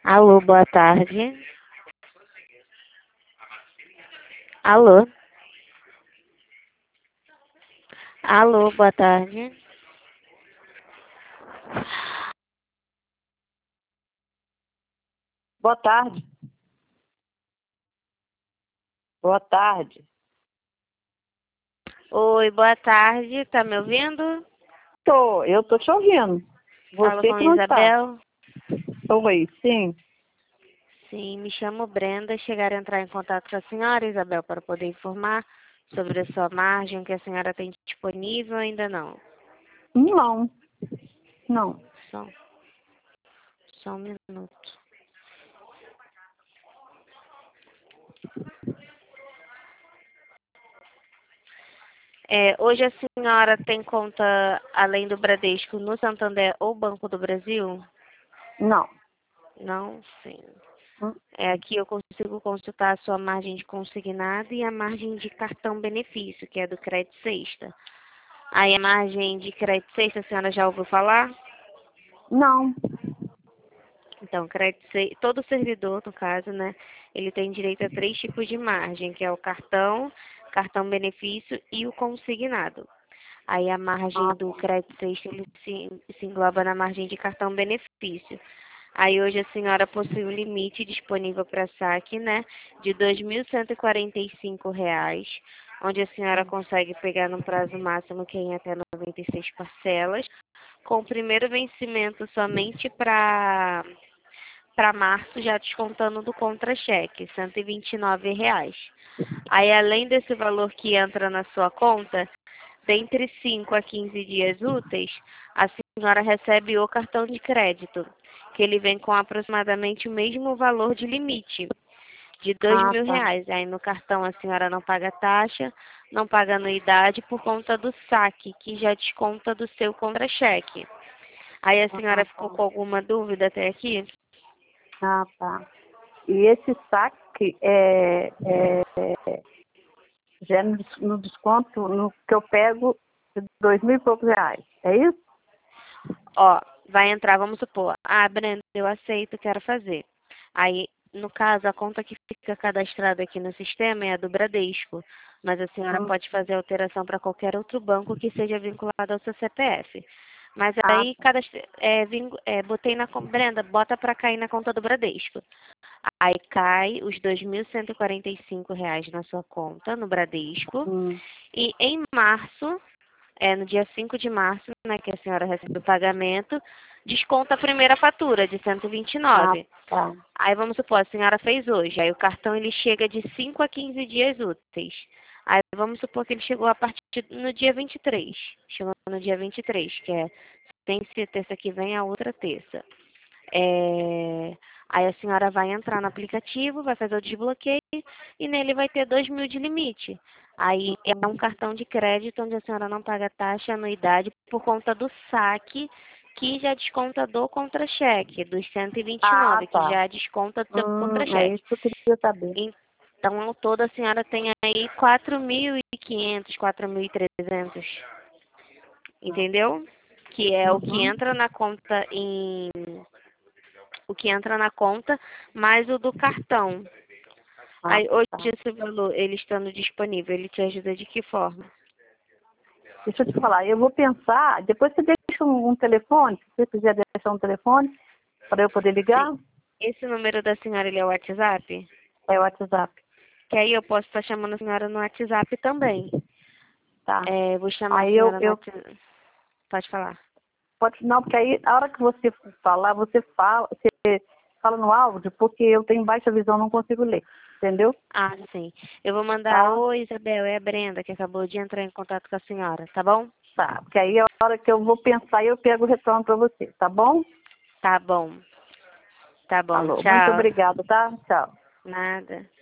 Alô, boa tarde. Alô? Alô, boa tarde. Boa tarde. Boa tarde. Oi, boa tarde. Tá me ouvindo? Eu tô te ouvindo. Falo Você com que não está. Isabel. Oi, sim. Sim, me chamo Brenda. Chegaram a entrar em contato com a senhora, Isabel, para poder informar sobre a sua margem que a senhora tem disponível ou ainda não? Não, não. Só, só um minuto. Hoje a senhora tem conta, além do Bradesco, no Santander ou Banco do Brasil? Não. Não? Sim. Hum, Aqui eu consigo consultar a sua margem de consignado e a margem de cartão benefício, que é do crédito sexta. Aí a margem de crédito sexta, a senhora já ouviu falar? Não. Então, todo servidor, no caso, né, ele tem direito a 3 tipos de margem, que é o cartão, cartão benefício e o consignado. Aí a margem Ah, do crédito sexta, ele se engloba na margem de cartão benefício. Aí hoje a senhora possui um limite disponível para saque, né, de R$ 2.145, onde a senhora consegue pegar no prazo máximo que é em até 96 parcelas, com o primeiro vencimento somente para março, já descontando do contra-cheque, R$ 129. Aí além desse valor que entra na sua conta, dentre 5 a 15 dias úteis, a senhora recebe o cartão de crédito, que ele vem com aproximadamente o mesmo valor de limite, de R$ 2.000. tá. Aí no cartão a senhora não paga taxa, não paga anuidade por conta do saque, que já desconta do seu contra-cheque. Aí a senhora ficou com alguma dúvida até aqui? Ah, tá. E esse saque já é no desconto, no que eu pego, de 2.000 e poucos reais. É isso? Ó, vai entrar, vamos supor, Brenda, eu aceito, quero fazer. Aí, no caso, a conta que fica cadastrada aqui no sistema é a do Bradesco, mas a senhora Hum. pode fazer alteração para qualquer outro banco que seja vinculado ao seu CPF. Mas Ah, aí, tá. botei Brenda, bota para cair na conta do Bradesco. Aí cai os R$ 2.145 na sua conta, no Bradesco. Hum. E em março, no dia 5 de março, né, que a senhora recebe o pagamento, desconta a primeira fatura de Ah, 129. tá. Aí vamos supor, a senhora fez hoje, aí o cartão ele chega de 5 a 15 dias úteis. Aí vamos supor que ele chegou a partir no dia 23. Chegou no dia 23, que é sem ser terça que vem, a outra terça. Aí a senhora vai entrar no aplicativo, vai fazer o desbloqueio e nele vai ter R$ 2.000 de limite. Aí é um cartão de crédito onde a senhora não paga taxa, anuidade por conta do saque que já desconta do contra-cheque, dos Ah, 129, que tá. já desconta do seu É contra-cheque. isso que eu queria saber. Então, ao todo, a senhora tem aí 4.500, 4.300, entendeu? Que é o que Uhum. entra na conta o que entra na conta, mais o do cartão. Ah, Aí hoje tá. esse valor, ele estando disponível, ele te ajuda de que forma? Deixa eu te falar, eu vou pensar, depois você deixa um telefone, se você quiser deixar um telefone, para eu poder Sim. ligar, Esse número da senhora, ele é o WhatsApp? é o WhatsApp, Que aí eu posso estar chamando a senhora no WhatsApp também. tá? Vou chamar a Aí senhora no WhatsApp. Pode falar. pode, não, porque aí, a hora que você falar, você fala no áudio, porque eu tenho baixa visão, não consigo ler, entendeu? Ah, sim. Eu vou mandar, Tá? oi Isabel, é a Brenda que acabou de entrar em contato com a senhora, tá bom? Tá, porque aí a hora que eu vou pensar, eu pego o retorno para você, tá bom? Tá bom. Tá bom, Alô, muito tchau. obrigada, tá? Tchau. Nada.